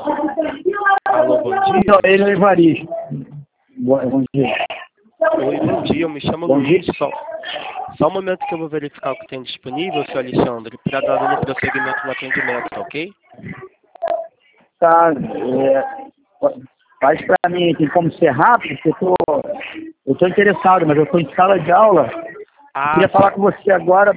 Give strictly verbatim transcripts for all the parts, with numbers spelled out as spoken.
Alô, bom dia. Não, ele é Evaristo. Bom, bom dia. Oi, bom dia, eu me chamo Bom Luiz. dia. Só, só um momento que eu vou verificar o que tem disponível, senhor Alexandre, para dar dando prosseguimento no atendimento, tá ok? Tá, é, faz pra mim, tem como ser rápido, porque eu tô, eu tô interessado, mas eu tô em sala de aula. Ah, Queria falar com você agora.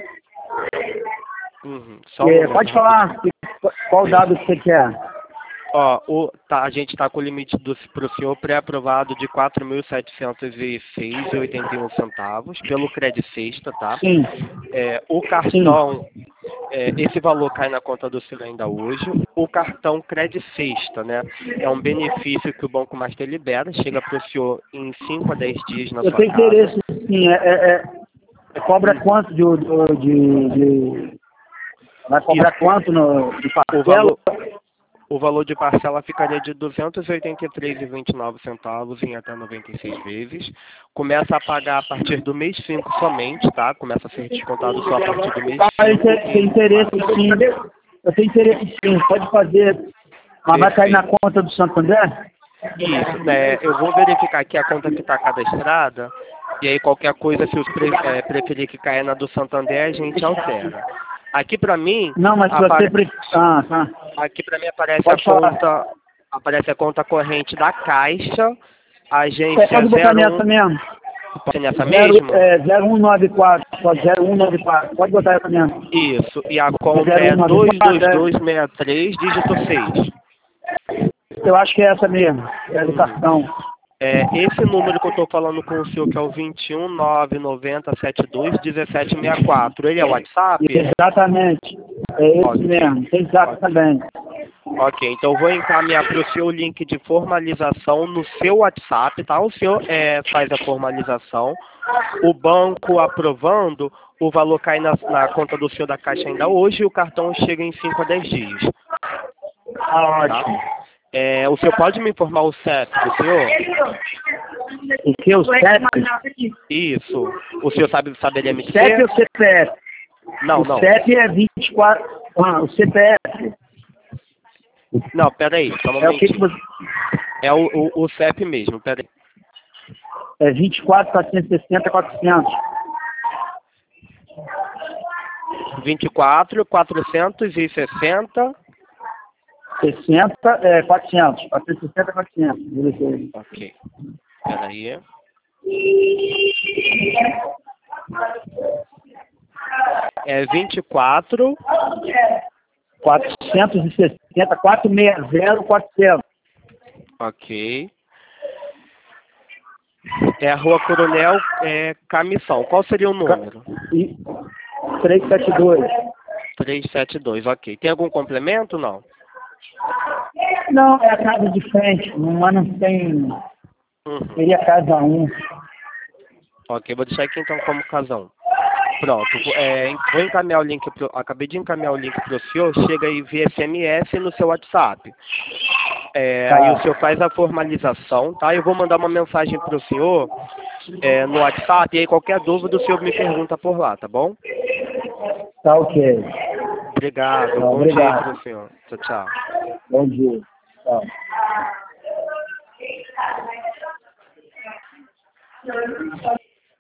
Uhum, só um É, momento, pode rapidinho. falar qual dado que você quer. Ó, o, tá, a gente está com o limite para o senhor pré-aprovado de quatro mil setecentos e seis reais e oitenta e um centavos pelo Credit Sexta, tá? Sim, É, o sim. cartão, é, esse valor cai na conta do senhor ainda hoje. O cartão Credit Sexta, né? É um benefício que o Banco Master libera, chega para o senhor em cinco a dez dias na Eu sua tenho casa. interesse, sim. É, é, é- é cobra Uhum. quanto de, de, de, de- vai cobrar Isso, quanto no, de o parcela? valor, o valor de parcela ficaria de duzentos e oitenta e três reais e vinte e nove centavos em até noventa e seis vezes. Começa a pagar a partir do mês cinco somente, tá? Começa a ser descontado só a partir do mês Ah, eu cinco tenho, tenho em interesse, sim. Eu tenho interesse, sim. Pode fazer. Mas vai cair na perfeito. conta do Santander? Isso, né? Eu vou verificar aqui a conta que está cadastrada. E aí qualquer coisa, se os pre, é, preferir que caia na do Santander, a gente altera. Aqui para mim, Não, mas se você... apare... Pre... Ah, tá. aqui para mim aparece a Pode falar. conta, aparece a conta corrente da Caixa, É, agência pode botar zero um. nessa mesmo. Pode ser nessa Zero, mesmo? é, zero um nove quatro. Pode zero um nove quatro. Pode botar essa mesmo. Isso. E a É conta zero um é nove dois dois quatro, dois é? seis três, dígito seis. Eu acho que é essa mesmo. É do Uhum. cartão. É, esse número que eu estou falando com o senhor, que é o vinte e um, nove noventa, setenta e dois, dezessete sessenta e quatro, ele é o WhatsApp? Exatamente. É esse Ok. mesmo. Tem exato Ok, também. ok. Então eu vou encaminhar para o seu link de formalização no seu WhatsApp, tá? O senhor é, faz a formalização, o banco aprovando, o valor cai na, na conta do senhor da Caixa ainda hoje e o cartão chega em cinco a dez dias, Ah, tá? ótimo. É, o senhor pode me informar o C E P do senhor? O que? O CEP? Isso. O senhor sabe saber O CEP M C? ou C P F? Não, O não. CEP é vinte e quatro. Ah, o C P F. Não, peraí, só um É o que que momentinho. você... É o, o, o C E P mesmo, peraí. É vinte e quatro, quatrocentos e sessenta, quatrocentos. vinte e quatro, quatrocentos e sessenta. sessenta, é, quatrocentos. quatrocentos e sessenta, quatrocentos. Beleza. Ok. Peraí. É vinte e quatro. quatrocentos e sessenta, quatrocentos e sessenta, quatrocentos. Ok. É a Rua Coronel é, Camissão. Qual seria o número? E trezentos e setenta e dois. trezentos e setenta e dois, ok. Tem algum complemento? Não. Não, é a casa de frente, mas não tem. Uhum. Seria casa um. Ok, vou deixar aqui então como casão. Pronto, vou, é, vou encaminhar o link, pro, acabei de encaminhar o link para o senhor, chega aí via S M S no seu WhatsApp. É, aí o Tá, senhor faz a formalização, tá? Eu vou mandar uma mensagem para o senhor é, no WhatsApp, e aí qualquer dúvida o senhor me pergunta por lá, tá bom? tá ok. Obrigado, Tá, bom dia aí para obrigado. o senhor. Tchau, tchau. Bom dia. Tchau.